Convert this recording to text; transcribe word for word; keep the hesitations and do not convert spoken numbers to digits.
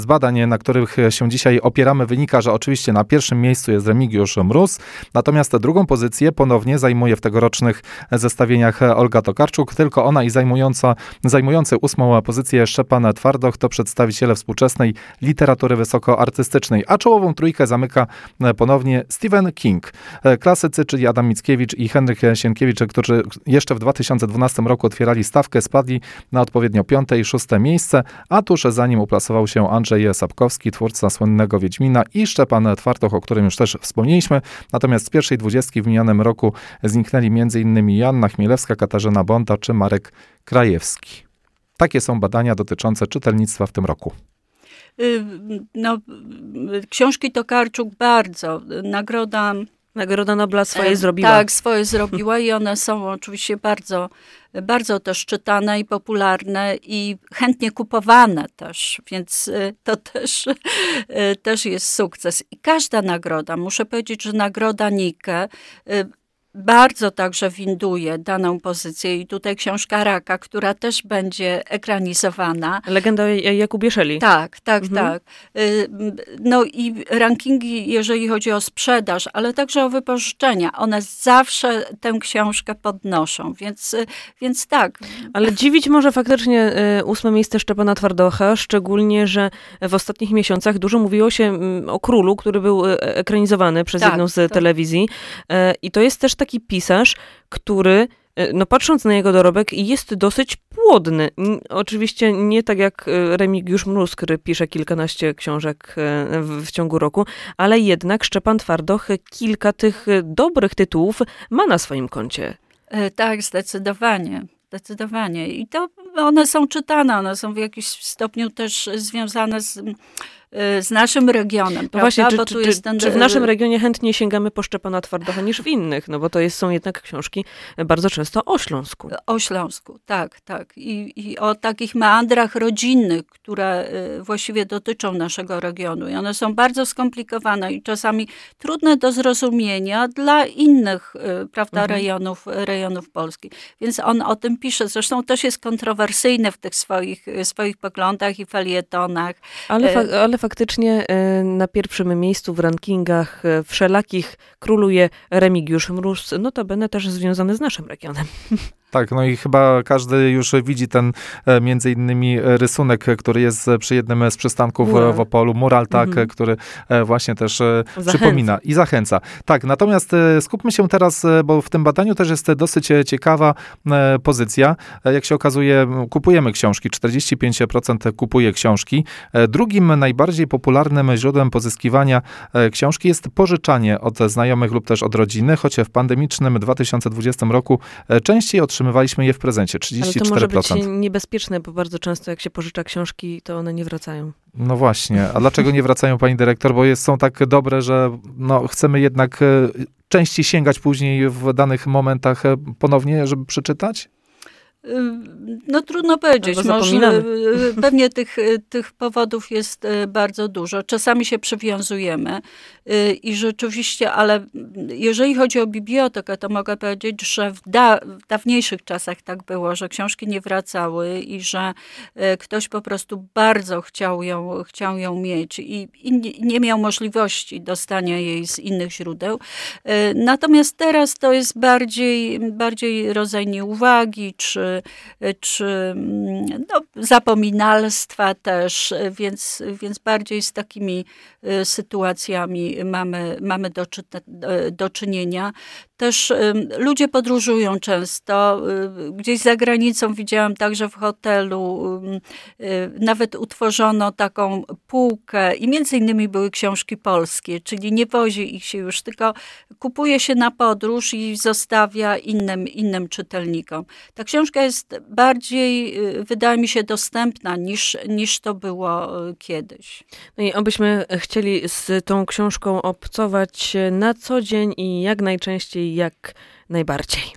Z badań, na których się dzisiaj opieramy, wynika, że oczywiście na pierwszym miejscu jest Remigiusz Mróz, natomiast drugą pozycję ponownie zajmuje w tegorocznych zestawieniach Olga Tokarczuk. Tylko ona i zajmująca, zajmujący ósmą pozycję Szczepan Twardoch to przedstawiciele współczesnej literatury wysokoartystycznej, a czołową trójkę zamyka ponownie Stephen King. Klasycy, czyli Adam Mickiewicz i Henryk Sienkiewicz, którzy jeszcze w dwa tysiące dwunastym roku otwierali stawkę, spadli na odpowiednio piąte i szóste miejsce, a tuż za nim uplasował się Andrzej Sapkowski, twórca słynnego Wiedźmina, i Szczepan Twardoch, o którym już też wspomnieliśmy. Natomiast z pierwszej dwudziestki w minionym roku zniknęli m.in. Joanna Chmielewska, Katarzyna Bonda czy Marek Krajewski. Takie są badania dotyczące czytelnictwa w tym roku. No, książki Tokarczuk bardzo. Nagroda... Nagroda Nobla swoje zrobiła. Tak, swoje zrobiła i one są oczywiście bardzo, bardzo też czytane i popularne i chętnie kupowane też, więc to też, też jest sukces. I każda nagroda, muszę powiedzieć, że nagroda Nike bardzo także winduje daną pozycję i tutaj książka Raka, która też będzie ekranizowana. Legenda Jakubie Szeli. Tak, tak, mhm. tak. No i rankingi, jeżeli chodzi o sprzedaż, ale także o wypożyczenia, one zawsze tę książkę podnoszą, więc, więc tak. Ale dziwić może faktycznie ósme miejsce Szczepana Twardocha, szczególnie, że w ostatnich miesiącach dużo mówiło się o Królu, który był ekranizowany przez tak, jedną z tak. telewizji. I to jest też taki pisarz, który, no patrząc na jego dorobek, jest dosyć płodny. Oczywiście nie tak jak Remigiusz Mróz, który pisze kilkanaście książek w, w ciągu roku, ale jednak Szczepan Twardoch kilka tych dobrych tytułów ma na swoim koncie. Tak, zdecydowanie. Zdecydowanie. I to one są czytane, one są w jakimś stopniu też związane z, z naszym regionem. No właśnie, czy, bo czy, tu jest ten... czy w naszym regionie chętniej sięgamy po Szczepana Twardocha niż w innych? No bo to jest, są jednak książki bardzo często o Śląsku. O Śląsku, tak, tak. I, i o takich meandrach rodzinnych, które właściwie dotyczą naszego regionu. I one są bardzo skomplikowane i czasami trudne do zrozumienia dla innych, prawda, mhm. rejonów, rejonów Polski. Więc on o tym pisze. Zresztą też jest kontrowersyjny w tych swoich, swoich poglądach i felietonach. Ale, fa- ale faktycznie na pierwszym miejscu w rankingach wszelakich króluje Remigiusz Mróz, notabene też związany z naszym regionem. Tak, no i chyba każdy już widzi ten e, między innymi rysunek, który jest przy jednym z przystanków Mural. w Opolu. Mural, tak, mhm. który e, właśnie też e, przypomina i zachęca. Tak, natomiast e, skupmy się teraz, e, bo w tym badaniu też jest dosyć ciekawa e, pozycja. E, jak się okazuje, kupujemy książki, czterdzieści pięć procent kupuje książki. E, drugim najbardziej popularnym źródłem pozyskiwania e, książki jest pożyczanie od znajomych lub też od rodziny, choć w pandemicznym dwa tysiące dwudziestym roku e, częściej otrzymywaliśmy Otrzymywaliśmy je w prezencie, trzydzieści cztery procent. Ale to może być niebezpieczne, bo bardzo często jak się pożycza książki, to one nie wracają. No właśnie. A dlaczego nie wracają, pani dyrektor? Bo jest, są tak dobre, że no, chcemy jednak częściej sięgać później w danych momentach ponownie, żeby przeczytać? No trudno powiedzieć. Może, pewnie tych, tych powodów jest bardzo dużo. Czasami się przywiązujemy i rzeczywiście, ale jeżeli chodzi o bibliotekę, to mogę powiedzieć, że w, da, w dawniejszych czasach tak było, że książki nie wracały i że ktoś po prostu bardzo chciał ją, chciał ją mieć i, i nie miał możliwości dostania jej z innych źródeł. Natomiast teraz to jest bardziej, bardziej rodzaj nieuwagi, czy czy no, zapominalstwa też, więc, więc bardziej z takimi sytuacjami mamy, mamy do, do czynienia. Też ludzie podróżują często. Gdzieś za granicą widziałam także w hotelu, nawet utworzono taką półkę i między innymi były książki polskie, czyli nie wozi ich się już, tylko kupuje się na podróż i zostawia innym, innym czytelnikom. Ta książka jest bardziej, wydaje mi się, dostępna niż, niż to było kiedyś. No i obyśmy chcieli z tą książką obcować na co dzień i jak najczęściej, jak najbardziej.